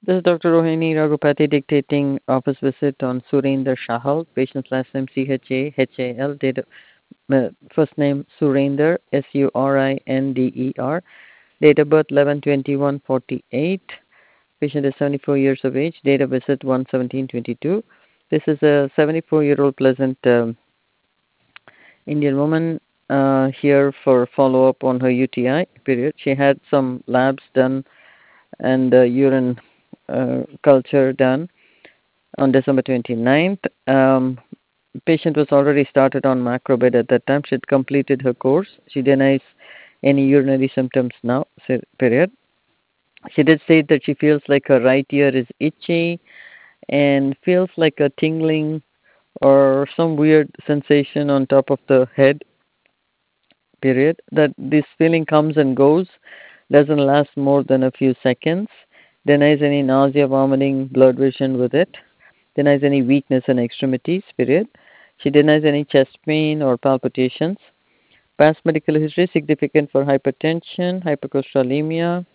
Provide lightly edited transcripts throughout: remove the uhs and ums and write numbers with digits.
This is Dr. Rohini Raghupati dictating office visit on Surinder Shahal. Patient's last name Chahal. First name Surinder Surinder. Date of birth 11/21/48. Patient is 74 years of age. Date of visit 1/17/22. This is a 74-year-old pleasant Indian woman here for follow-up on her UTI period. She had some labs done and urine culture done on December 29th. Patient was already started on macrobed at that time. She had completed her course. She denies any urinary symptoms now, period. She did state that she feels like her right ear is itchy and feels like a tingling or some weird sensation on top of the head, period. That this feeling comes and goes, doesn't last more than a few seconds. Denies any nausea, vomiting, blurred vision with it. Denies any weakness in extremities, period. She denies any chest pain or palpitations. Past medical history significant for hypertension, hypercholesterolemia,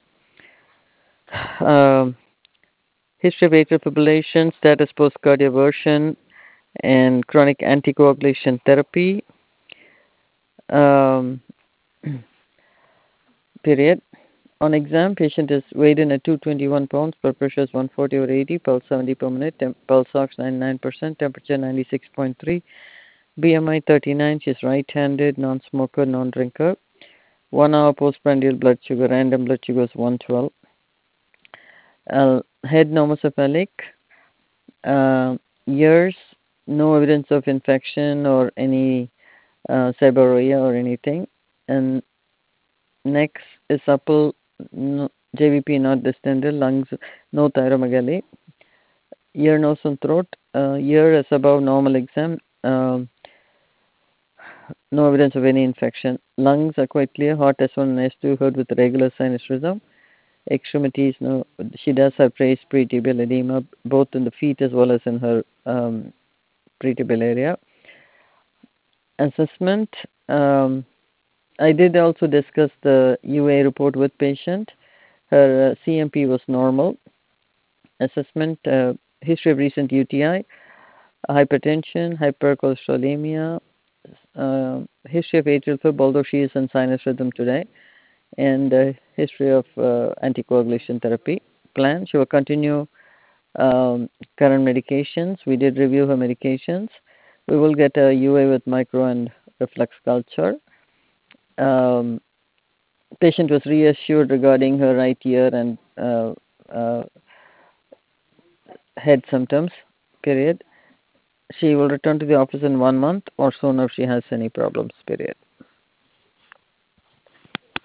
um, history of atrial fibrillation, status post cardioversion, and chronic anticoagulation therapy. Um, period. On exam, patient is weighed in at 221 pounds, blood pressure is 140/80, pulse 70 per minute, pulse ox 99%, temperature 96.3, BMI 39. She's right-handed, non-smoker, non-drinker. 1 hour postprandial blood sugar, random blood sugar is 112. Head normocephalic. Ears, no evidence of infection or any seborrhea or anything. And next is supple, no, JVP not distended, lungs, no thyromegaly. Ear, nose, and throat. Ear is above normal exam. No evidence of any infection. Lungs are quite clear. Heart S1 and S2 heard with regular sinus rhythm. Extremities, no. She does have trace pretibial edema, both in the feet as well as in her pretibial area. Assessment. I did also discuss the UA report with patient. Her CMP was normal. Assessment. History of recent UTI, hypertension, hypercholesterolemia, history of atrial fib, although she is in sinus rhythm today, and history of anticoagulation therapy plan. She will continue current medications. We did review her medications. We will get a UA with micro and reflex culture. Patient was reassured regarding her right ear and head symptoms, period. She will return to the office in 1 month or sooner if she has any problems, period.